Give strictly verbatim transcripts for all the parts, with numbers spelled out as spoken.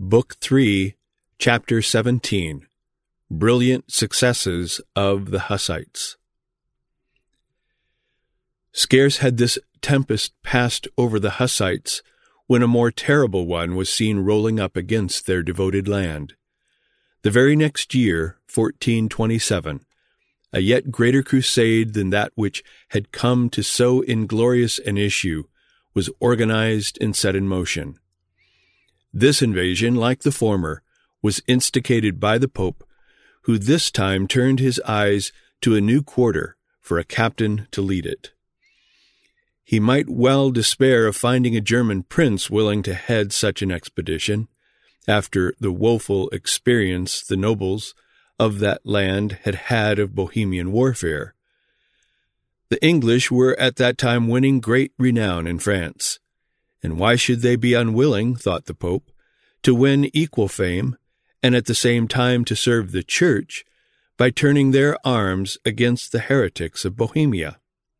Book three, Chapter seventeen, Brilliant Successes of the Hussites. Scarce had this tempest passed over the Hussites when a more terrible one was seen rolling up against their devoted land. The very next year, fourteen twenty-seven, a yet greater crusade than that which had come to so inglorious an issue was organized and set in motion. This invasion, like the former, was instigated by the Pope, who this time turned his eyes to a new quarter for a captain to lead it. He might well despair of finding a German prince willing to head such an expedition, after the woeful experience the nobles of that land had had of Bohemian warfare. The English were at that time winning great renown in France, and why should they be unwilling, thought the Pope, to win equal fame, and at the same time to serve the Church by turning their arms against the heretics of Bohemia?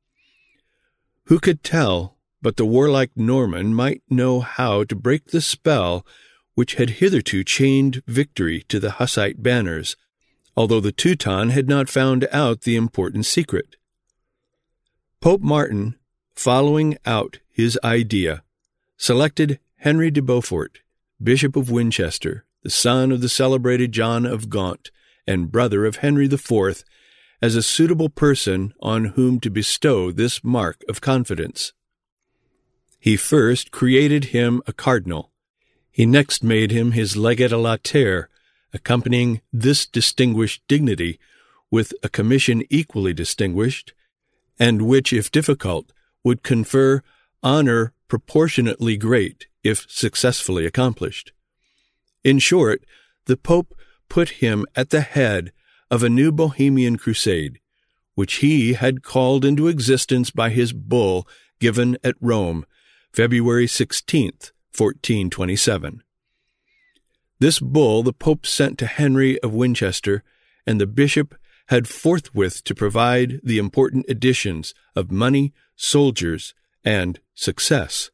Who could tell but the warlike Norman might know how to break the spell which had hitherto chained victory to the Hussite banners, although the Teuton had not found out the important secret. Pope Martin, following out his idea, selected Henry de Beaufort, Bishop of Winchester, the son of the celebrated John of Gaunt and brother of Henry the Fourth, as a suitable person on whom to bestow this mark of confidence. He first created him a cardinal. He next made him his legate à latere, accompanying this distinguished dignity with a commission equally distinguished, and which, if difficult, would confer honor proportionately great if successfully accomplished. In short, the Pope put him at the head of a new Bohemian crusade, which he had called into existence by his bull given at Rome, February sixteenth, fourteen twenty-seven. This bull the Pope sent to Henry of Winchester, and the bishop had forthwith to provide the important additions of money, soldiers, and success.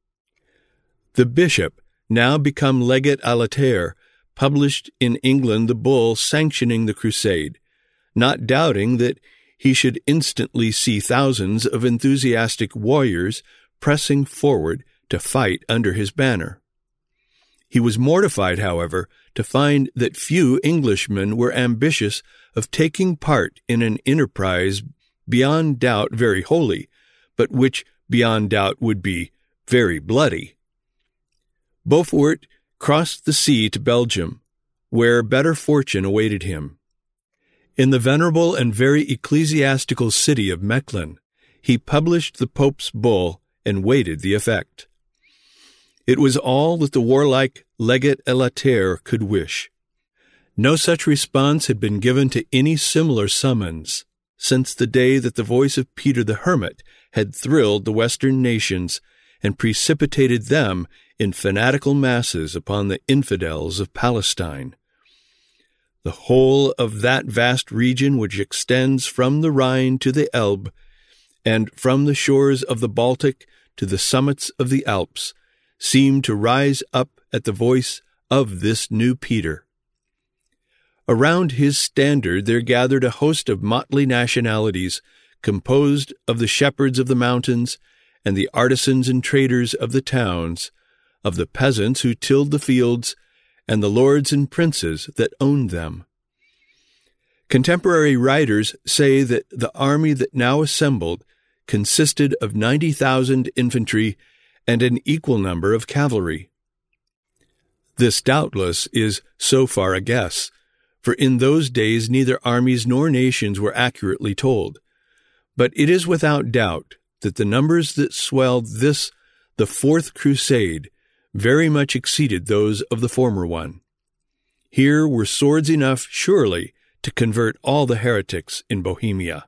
The bishop, now become legate à latere, published in England the bull sanctioning the crusade, not doubting that he should instantly see thousands of enthusiastic warriors pressing forward to fight under his banner. He was mortified, however, to find that few Englishmen were ambitious of taking part in an enterprise beyond doubt very holy, but which beyond doubt would be very bloody. Beaufort crossed the sea to Belgium, where better fortune awaited him. In the venerable and very ecclesiastical city of Mechlin, he published the Pope's bull and waited the effect. It was all that the warlike legate à latere could wish. No such response had been given to any similar summons since the day that the voice of Peter the Hermit had thrilled the Western nations and precipitated them in fanatical masses upon the infidels of Palestine. The whole of that vast region which extends from the Rhine to the Elbe, and from the shores of the Baltic to the summits of the Alps, seemed to rise up at the voice of this new Peter. Around his standard there gathered a host of motley nationalities, composed of the shepherds of the mountains and the artisans and traders of the towns, of the peasants who tilled the fields, and the lords and princes that owned them. Contemporary writers say that the army that now assembled consisted of ninety thousand infantry and an equal number of cavalry. This doubtless is so far a guess, for in those days neither armies nor nations were accurately told. But it is without doubt that the numbers that swelled this, the Fourth Crusade, very much exceeded those of the former one. Here were swords enough, surely, to convert all the heretics in Bohemia.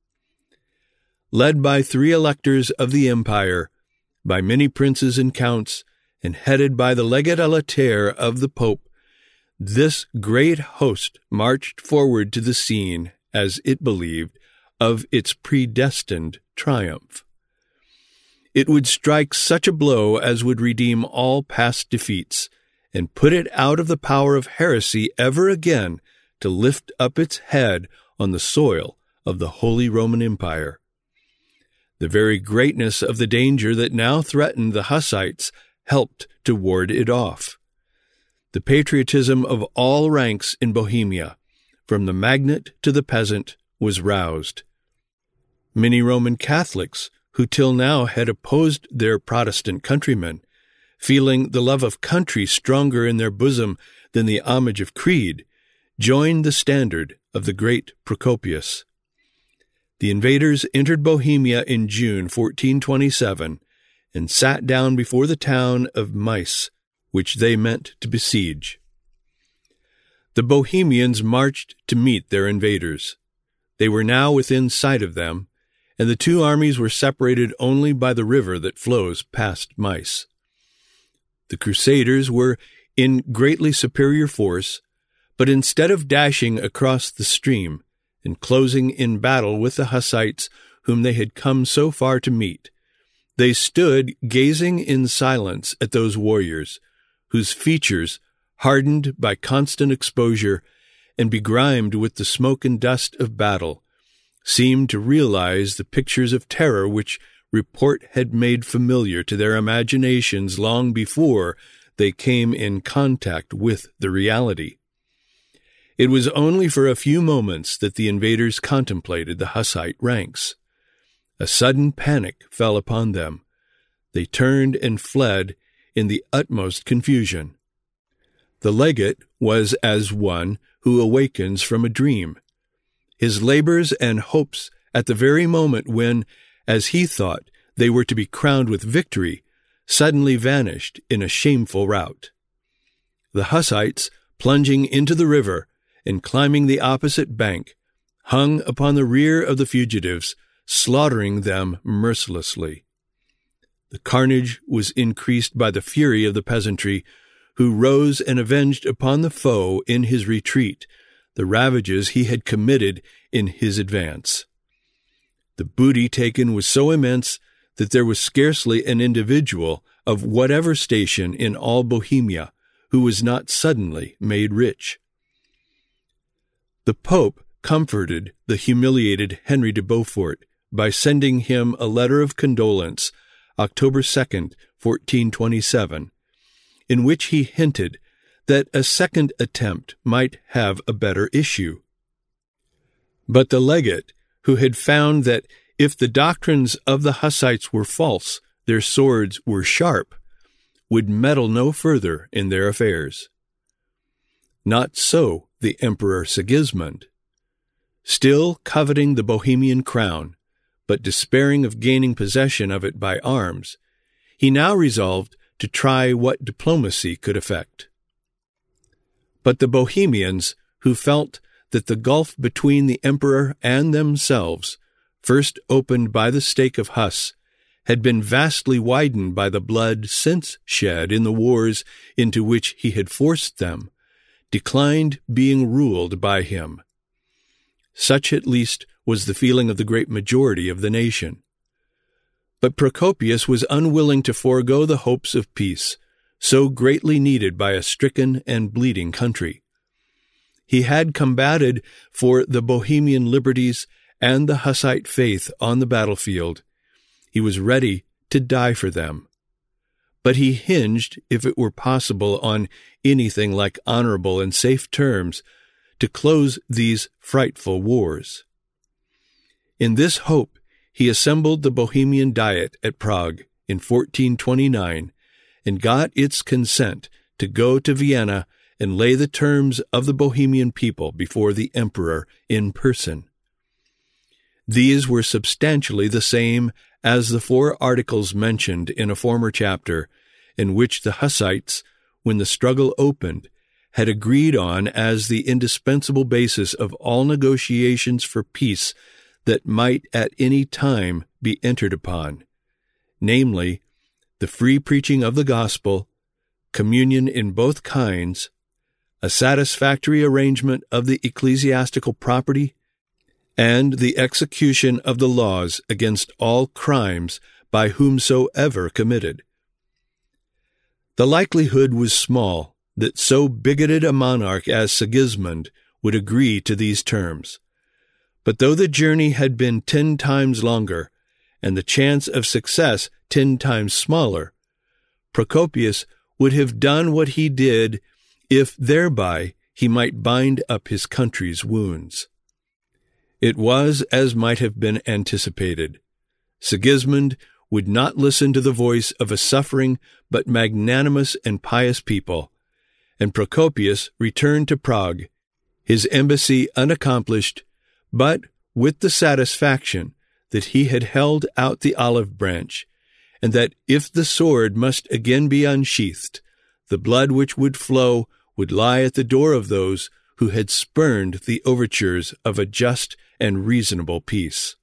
Led by three electors of the empire, by many princes and counts, and headed by the legate à latere of the Pope, this great host marched forward to the scene, as it believed, of its predestined triumph. It would strike such a blow as would redeem all past defeats, and put it out of the power of heresy ever again to lift up its head on the soil of the Holy Roman Empire. The very greatness of the danger that now threatened the Hussites helped to ward it off. The patriotism of all ranks in Bohemia, from the magnate to the peasant, was roused. Many Roman Catholics, who till now had opposed their Protestant countrymen, feeling the love of country stronger in their bosom than the homage of creed, joined the standard of the great Procopius. The invaders entered Bohemia in June fourteen twenty-seven and sat down before the town of Mainz, which they meant to besiege. The Bohemians marched to meet their invaders. They were now within sight of them, and the two armies were separated only by the river that flows past Mainz. The Crusaders were in greatly superior force, but instead of dashing across the stream and closing in battle with the Hussites whom they had come so far to meet, they stood gazing in silence at those warriors, whose features, hardened by constant exposure and begrimed with the smoke and dust of battle, seemed to realize the pictures of terror which report had made familiar to their imaginations long before they came in contact with the reality. It was only for a few moments that the invaders contemplated the Hussite ranks. A sudden panic fell upon them. They turned and fled in the utmost confusion. The legate was as one who awakens from a dream. His labors and hopes at the very moment when, as he thought, they were to be crowned with victory, suddenly vanished in a shameful rout. The Hussites, plunging into the river and climbing the opposite bank, hung upon the rear of the fugitives, slaughtering them mercilessly. The carnage was increased by the fury of the peasantry, who rose and avenged upon the foe in his retreat the ravages he had committed in his advance. The booty taken was so immense that there was scarcely an individual of whatever station in all Bohemia who was not suddenly made rich. The Pope comforted the humiliated Henry de Beaufort by sending him a letter of condolence, October second, fourteen twenty-seven, in which he hinted that a second attempt might have a better issue. But the legate, who had found that if the doctrines of the Hussites were false, their swords were sharp, would meddle no further in their affairs. Not so the Emperor Sigismund. Still coveting the Bohemian crown, but despairing of gaining possession of it by arms, he now resolved to try what diplomacy could effect. But the Bohemians, who felt that the gulf between the emperor and themselves, first opened by the stake of Huss, had been vastly widened by the blood since shed in the wars into which he had forced them, declined being ruled by him. Such at least was the feeling of the great majority of the nation. But Procopius was unwilling to forego the hopes of peace, so greatly needed by a stricken and bleeding country. He had combated for the Bohemian liberties and the Hussite faith on the battlefield. He was ready to die for them. But he hinged, if it were possible, on anything like honorable and safe terms to close these frightful wars. In this hope, he assembled the Bohemian Diet at Prague in fourteen twenty-nine and got its consent to go to Vienna and lay the terms of the Bohemian people before the emperor in person. These were substantially the same as the four articles mentioned in a former chapter, in which the Hussites, when the struggle opened, had agreed on as the indispensable basis of all negotiations for peace that might at any time be entered upon, namely, the free preaching of the gospel, communion in both kinds, a satisfactory arrangement of the ecclesiastical property, and the execution of the laws against all crimes by whomsoever committed. The likelihood was small that so bigoted a monarch as Sigismund would agree to these terms. But though the journey had been ten times longer, and the chance of success ten times smaller, Procopius would have done what he did if thereby he might bind up his country's wounds. It was as might have been anticipated. Sigismund would not listen to the voice of a suffering but magnanimous and pious people, and Procopius returned to Prague, his embassy unaccomplished, but with the satisfaction that he had held out the olive branch, and that if the sword must again be unsheathed, the blood which would flow would lie at the door of those who had spurned the overtures of a just and reasonable peace.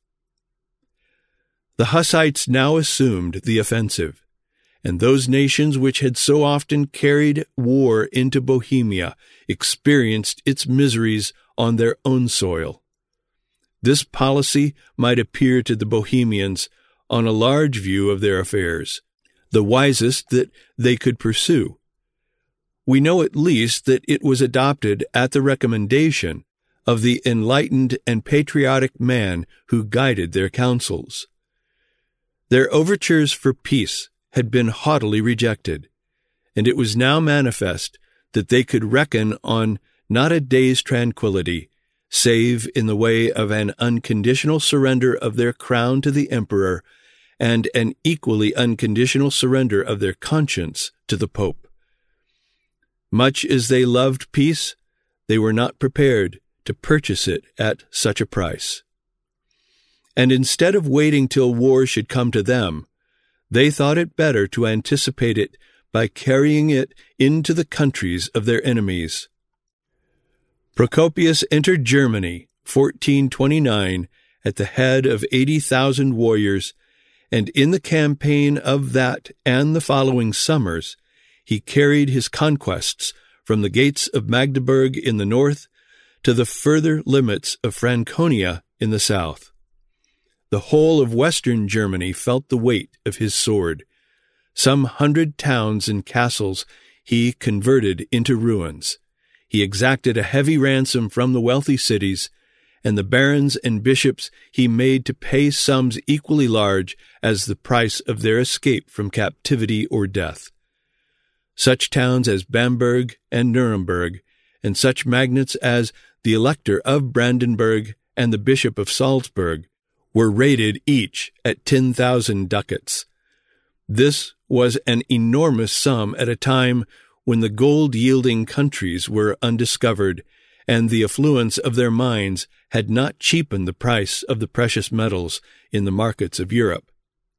The Hussites now assumed the offensive, and those nations which had so often carried war into Bohemia experienced its miseries on their own soil. This policy might appear to the Bohemians, on a large view of their affairs, the wisest that they could pursue. We know at least that it was adopted at the recommendation of the enlightened and patriotic man who guided their counsels. Their overtures for peace had been haughtily rejected, and it was now manifest that they could reckon on not a day's tranquillity, save in the way of an unconditional surrender of their crown to the emperor and an equally unconditional surrender of their conscience to the Pope. Much as they loved peace, they were not prepared to purchase it at such a price. And instead of waiting till war should come to them, they thought it better to anticipate it by carrying it into the countries of their enemies. Procopius entered Germany, fourteen twenty-nine, at the head of eighty thousand warriors, and in the campaign of that and the following summers, he carried his conquests from the gates of Magdeburg in the north to the further limits of Franconia in the south. The whole of western Germany felt the weight of his sword. Some hundred towns and castles he converted into ruins. He exacted a heavy ransom from the wealthy cities, and the barons and bishops he made to pay sums equally large as the price of their escape from captivity or death. Such towns as Bamberg and Nuremberg, and such magnates as the Elector of Brandenburg and the Bishop of Salzburg, were rated each at ten thousand ducats. This was an enormous sum at a time when the gold-yielding countries were undiscovered, and the affluence of their mines had not cheapened the price of the precious metals in the markets of Europe.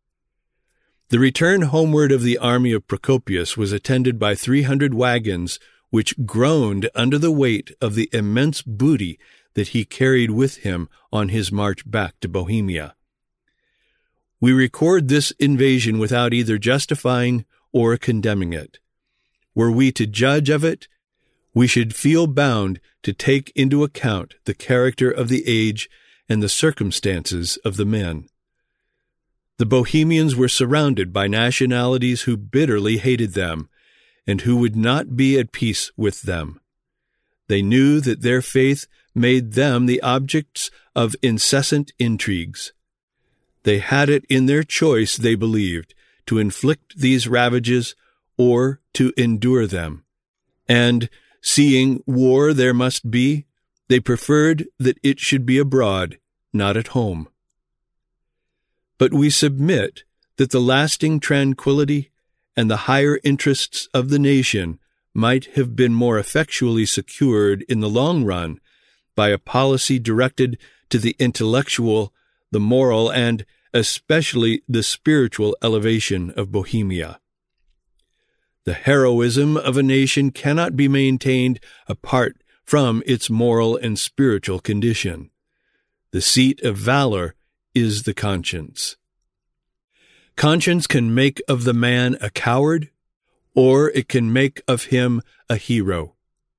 The return homeward of the army of Procopius was attended by three hundred wagons, which groaned under the weight of the immense booty that he carried with him on his march back to Bohemia. We record this invasion without either justifying or condemning it. Were we to judge of it, we should feel bound to take into account the character of the age and the circumstances of the men. The Bohemians were surrounded by nationalities who bitterly hated them, and who would not be at peace with them. They knew that their faith made them the objects of incessant intrigues. They had it in their choice, they believed, to inflict these ravages or to endure them. And, seeing war there must be, they preferred that it should be abroad, not at home. But we submit that the lasting tranquillity and the higher interests of the nation might have been more effectually secured in the long run by a policy directed to the intellectual, the moral, and especially the spiritual elevation of Bohemia. The heroism of a nation cannot be maintained apart from its moral and spiritual condition. The seat of valor is the conscience. Conscience can make of the man a coward, or it can make of him a hero.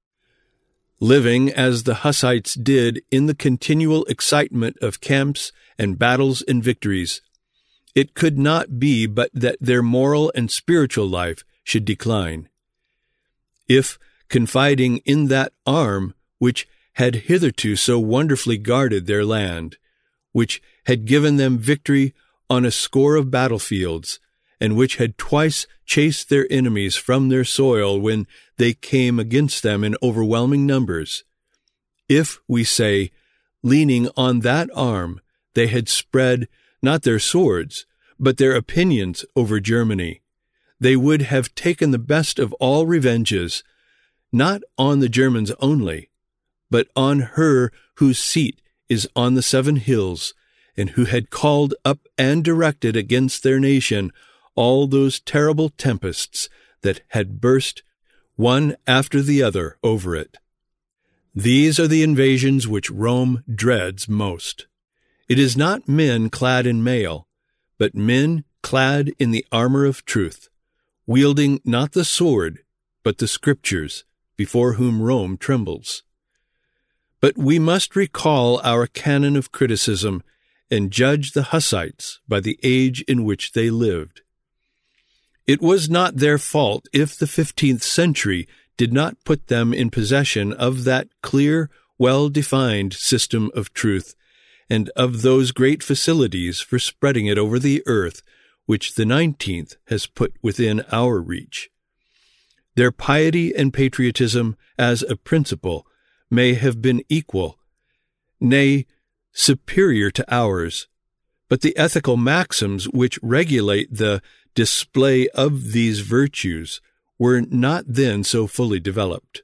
Living, as the Hussites did, in the continual excitement of camps and battles and victories, it could not be but that their moral and spiritual life should decline. if, confiding in that arm which had hitherto so wonderfully guarded their land, which had given them victory on a score of battlefields, and which had twice chased their enemies from their soil when they came against them in overwhelming numbers, if, we say, leaning on that arm, they had spread not their swords, but their opinions over Germany, they would have taken the best of all revenges, not on the Germans only, but on her whose seat is on the seven hills, and who had called up and directed against their nation all those terrible tempests that had burst one after the other over it. These are the invasions which Rome dreads most. It is not men clad in mail, but men clad in the armor of truth, wielding not the sword, but the Scriptures, before whom Rome trembles. But we must recall our canon of criticism and judge the Hussites by the age in which they lived. It was not their fault if the fifteenth century did not put them in possession of that clear, well-defined system of truth, and of those great facilities for spreading it over the earth which the nineteenth has put within our reach. Their piety and patriotism as a principle may have been equal, nay, superior to ours, but the ethical maxims which regulate the display of these virtues were not then so fully developed.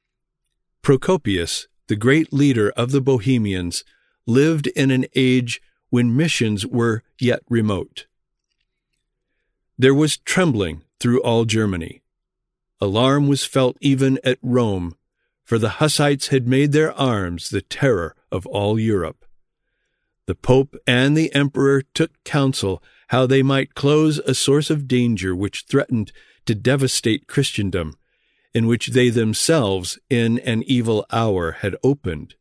Procopius, the great leader of the Bohemians, lived in an age when missions were yet remote. There was trembling through all Germany. Alarm was felt even at Rome, for the Hussites had made their arms the terror of all Europe. The Pope and the Emperor took counsel how they might close a source of danger which threatened to devastate Christendom, and which they themselves in an evil hour had opened.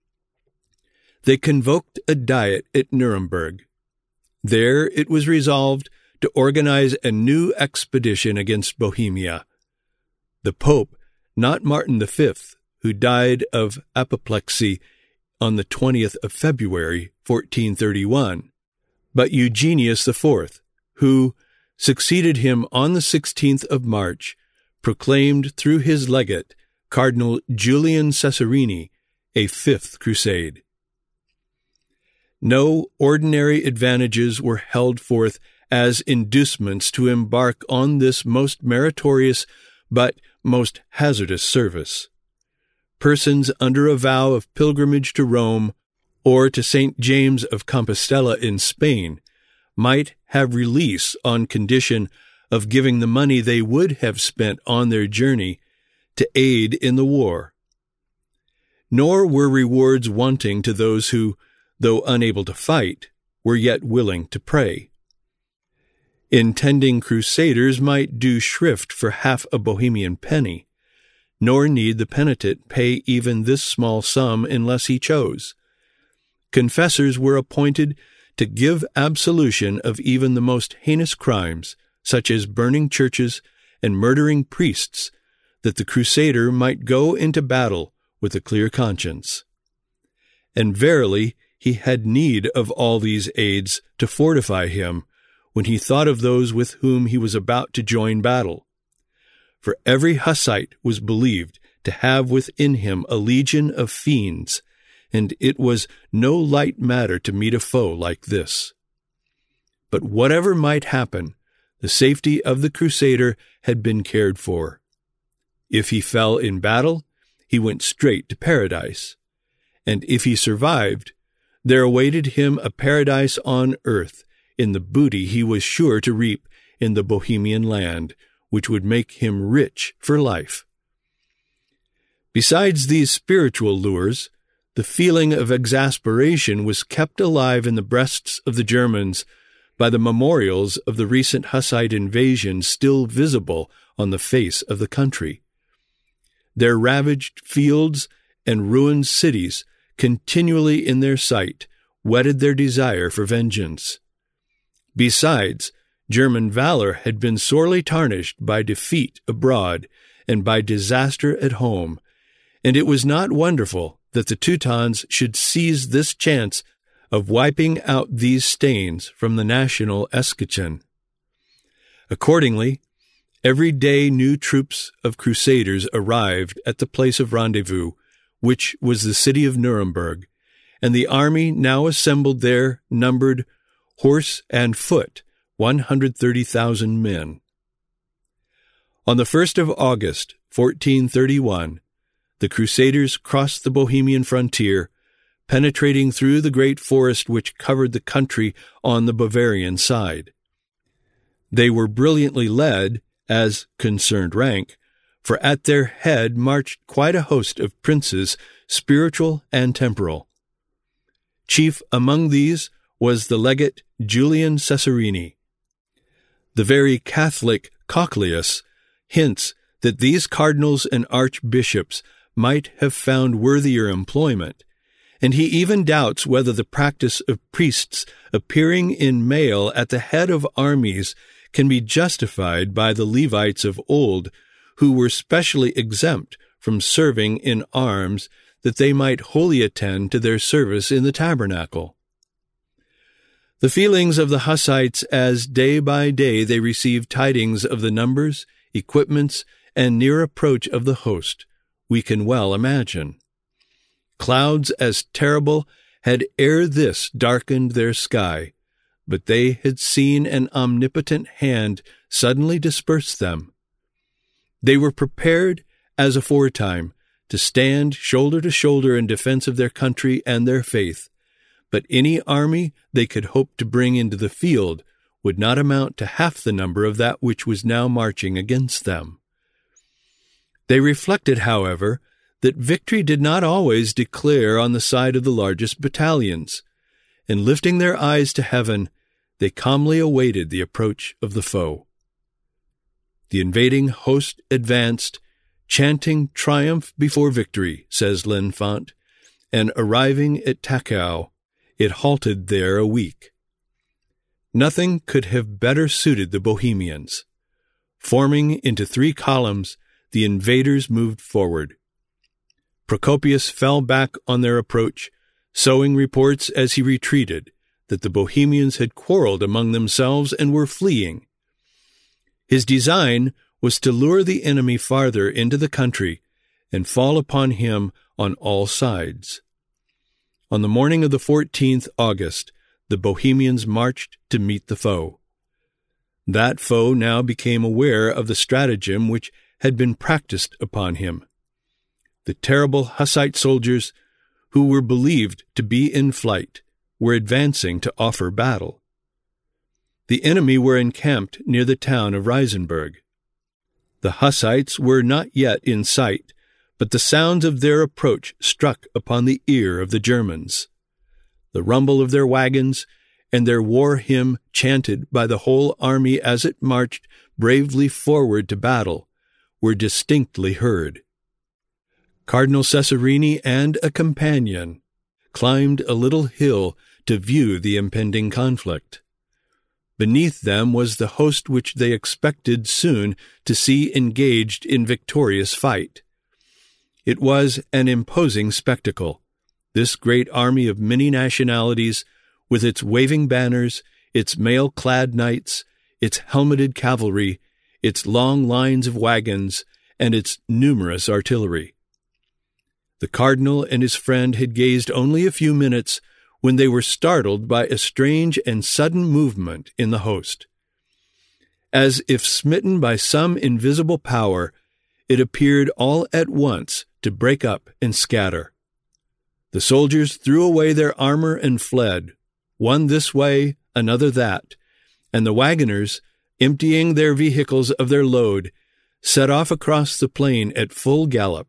They convoked a diet at Nuremberg. There it was resolved to organize a new expedition against Bohemia. The Pope, not Martin the Fifth, who died of apoplexy on the twentieth of February, fourteen thirty-one, but Eugenius the Fourth, who succeeded him on the sixteenth of March, proclaimed through his legate, Cardinal Julian Cesarini, a fifth crusade. No ordinary advantages were held forth as inducements to embark on this most meritorious but most hazardous service. Persons under a vow of pilgrimage to Rome or to Saint James of Compostela in Spain might have release on condition of giving the money they would have spent on their journey to aid in the war. Nor were rewards wanting to those who, though unable to fight, were yet willing to pray. Intending crusaders might do shrift for half a Bohemian penny, nor need the penitent pay even this small sum unless he chose. Confessors were appointed to give absolution of even the most heinous crimes, such as burning churches and murdering priests, that the crusader might go into battle with a clear conscience. And verily he had need of all these aids to fortify him, when he thought of those with whom he was about to join battle. For every Hussite was believed to have within him a legion of fiends, and it was no light matter to meet a foe like this. But whatever might happen, the safety of the crusader had been cared for. If he fell in battle, he went straight to paradise, and if he survived, there awaited him a paradise on earth, in the booty he was sure to reap in the Bohemian land, which would make him rich for life. Besides these spiritual lures, the feeling of exasperation was kept alive in the breasts of the Germans by the memorials of the recent Hussite invasion still visible on the face of the country. Their ravaged fields and ruined cities, continually in their sight, whetted their desire for vengeance. Besides, German valor had been sorely tarnished by defeat abroad and by disaster at home, and it was not wonderful that the Teutons should seize this chance of wiping out these stains from the national escutcheon. Accordingly, every day new troops of crusaders arrived at the place of rendezvous, which was the city of Nuremberg, and the army now assembled there numbered, horse and foot, one hundred thirty thousand men. On the first of August, fourteen thirty-one, the Crusaders crossed the Bohemian frontier, penetrating through the great forest which covered the country on the Bavarian side. They were brilliantly led, as concerned rank, for at their head marched quite a host of princes, spiritual and temporal. Chief among these was the legate Julian Cesarini. The very Catholic Cochleus hints that these cardinals and archbishops might have found worthier employment, and he even doubts whether the practice of priests appearing in mail at the head of armies can be justified by the Levites of old, who were specially exempt from serving in arms that they might wholly attend to their service in the tabernacle. The feelings of the Hussites as day by day they received tidings of the numbers, equipments, and near approach of the host, we can well imagine. Clouds as terrible had ere this darkened their sky, but they had seen an omnipotent hand suddenly disperse them. They were prepared, as aforetime, to stand shoulder to shoulder in defense of their country and their faith, but any army they could hope to bring into the field would not amount to half the number of that which was now marching against them. They reflected, however, that victory did not always declare on the side of the largest battalions, and lifting their eyes to heaven, they calmly awaited the approach of the foe. The invading host advanced, chanting triumph before victory, says L'Enfant, and arriving at Tachau, it halted there a week. Nothing could have better suited the Bohemians. Forming into three columns, the invaders moved forward. Procopius fell back on their approach, sowing reports as he retreated that the Bohemians had quarreled among themselves and were fleeing. His design was to lure the enemy farther into the country and fall upon him on all sides. On the morning of the fourteenth of August, the Bohemians marched to meet the foe. That foe now became aware of the stratagem which had been practiced upon him. The terrible Hussite soldiers, who were believed to be in flight, were advancing to offer battle. The enemy were encamped near the town of Reisenberg. The Hussites were not yet in sight, but the sounds of their approach struck upon the ear of the Germans. The rumble of their wagons and their war hymn chanted by the whole army as it marched bravely forward to battle were distinctly heard. Cardinal Cesarini and a companion climbed a little hill to view the impending conflict. Beneath them was the host which they expected soon to see engaged in victorious fight. It was an imposing spectacle, this great army of many nationalities, with its waving banners, its mail-clad knights, its helmeted cavalry, its long lines of wagons, and its numerous artillery. The cardinal and his friend had gazed only a few minutes when they were startled by a strange and sudden movement in the host. As if smitten by some invisible power, it appeared all at once to break up and scatter. The soldiers threw away their armor and fled, one this way, another that, and the wagoners, emptying their vehicles of their load, set off across the plain at full gallop.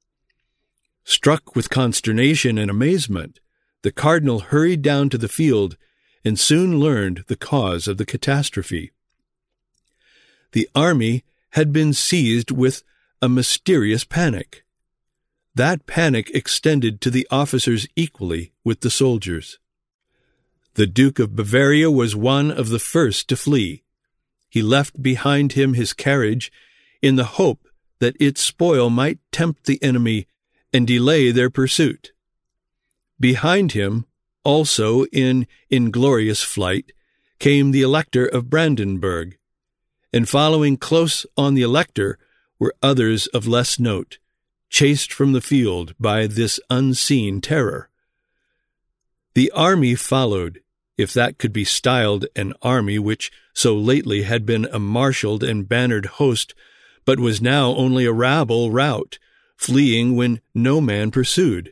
Struck with consternation and amazement, the cardinal hurried down to the field and soon learned the cause of the catastrophe. The army had been seized with a mysterious panic. That panic extended to the officers equally with the soldiers. The Duke of Bavaria was one of the first to flee. He left behind him his carriage in the hope that its spoil might tempt the enemy and delay their pursuit. Behind him, also in inglorious flight, came the Elector of Brandenburg, and following close on the Elector were others of less note, chased from the field by this unseen terror. The army followed, if that could be styled an army which so lately had been a marshalled and bannered host, but was now only a rabble rout, fleeing when no man pursued.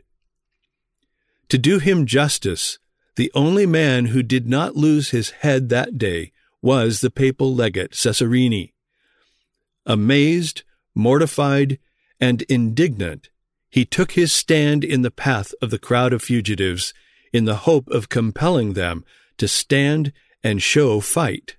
To do him justice, the only man who did not lose his head that day was the papal legate Cesarini. Amazed, mortified, and indignant, he took his stand in the path of the crowd of fugitives in the hope of compelling them to stand and show fight.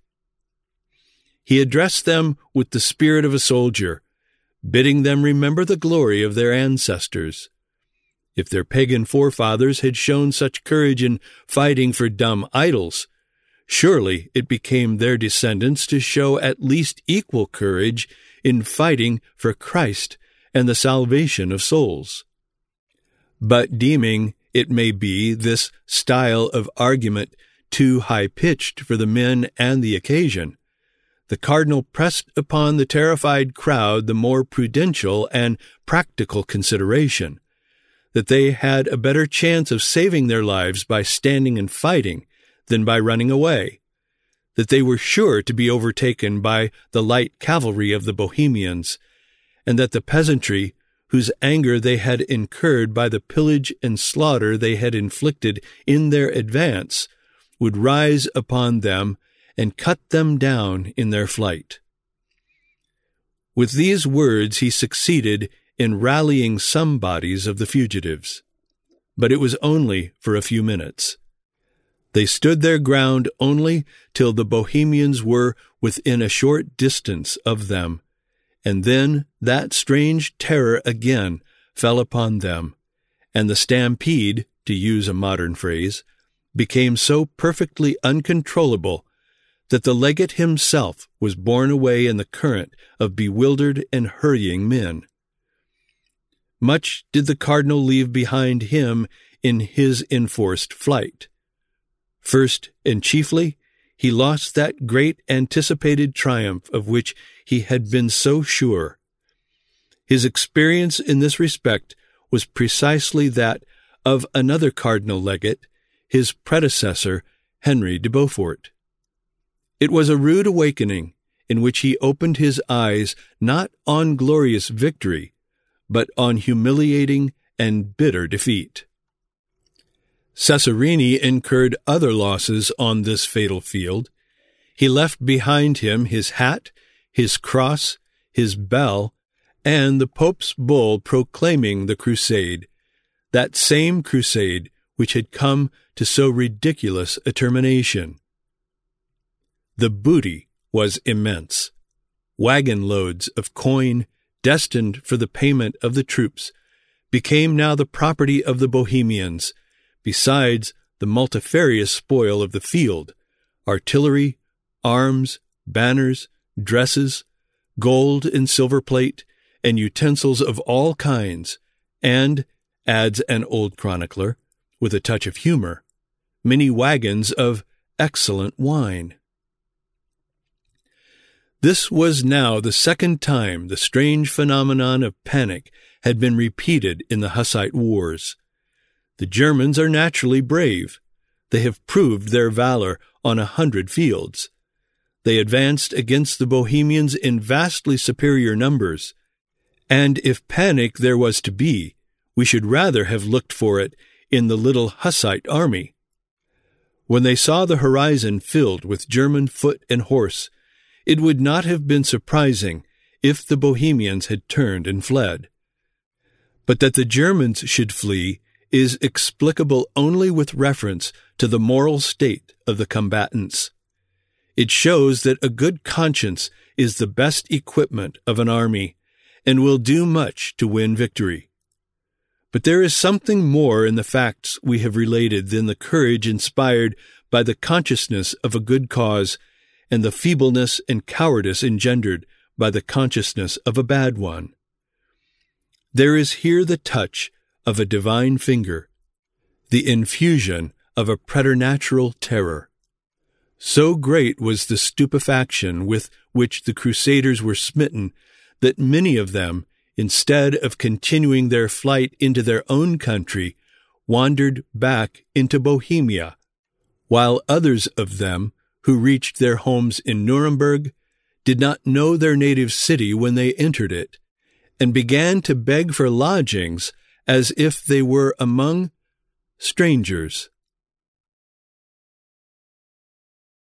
He addressed them with the spirit of a soldier, bidding them remember the glory of their ancestors. If their pagan forefathers had shown such courage in fighting for dumb idols, surely it became their descendants to show at least equal courage in fighting for Christ and the salvation of souls. But deeming, it may be, this style of argument too high-pitched for the men and the occasion, the cardinal pressed upon the terrified crowd the more prudential and practical consideration, that they had a better chance of saving their lives by standing and fighting than by running away, that they were sure to be overtaken by the light cavalry of the Bohemians, and that the peasantry, whose anger they had incurred by the pillage and slaughter they had inflicted in their advance, would rise upon them and cut them down in their flight. With these words he succeeded in rallying some bodies of the fugitives, but it was only for a few minutes. They stood their ground only till the Bohemians were within a short distance of them, and then that strange terror again fell upon them, and the stampede, to use a modern phrase, became so perfectly uncontrollable that the legate himself was borne away in the current of bewildered and hurrying men. Much did the cardinal leave behind him in his enforced flight. First and chiefly, he lost that great anticipated triumph of which he had been so sure. His experience in this respect was precisely that of another cardinal legate, his predecessor, Henry de Beaufort. It was a rude awakening in which he opened his eyes not on glorious victory, but on humiliating and bitter defeat. Cesarini incurred other losses on this fatal field. He left behind him his hat, his cross, his bell, and the Pope's bull proclaiming the crusade, that same crusade which had come to so ridiculous a termination. The booty was immense. Wagon loads of coin, destined for the payment of the troops, became now the property of the Bohemians, besides the multifarious spoil of the field, artillery, arms, banners, dresses, gold and silver plate, and utensils of all kinds, and, adds an old chronicler, with a touch of humor, many wagons of excellent wine. This was now the second time the strange phenomenon of panic had been repeated in the Hussite wars. The Germans are naturally brave. They have proved their valor on a hundred fields. They advanced against the Bohemians in vastly superior numbers, and if panic there was to be, we should rather have looked for it in the little Hussite army. When they saw the horizon filled with German foot and horse, it would not have been surprising if the Bohemians had turned and fled. But that the Germans should flee is explicable only with reference to the moral state of the combatants. It shows that a good conscience is the best equipment of an army, and will do much to win victory. But there is something more in the facts we have related than the courage inspired by the consciousness of a good cause and the feebleness and cowardice engendered by the consciousness of a bad one. There is here the touch of a divine finger, the infusion of a preternatural terror. So great was the stupefaction with which the Crusaders were smitten that many of them, instead of continuing their flight into their own country, wandered back into Bohemia, while others of them, who reached their homes in Nuremberg, did not know their native city when they entered it, and began to beg for lodgings as if they were among strangers.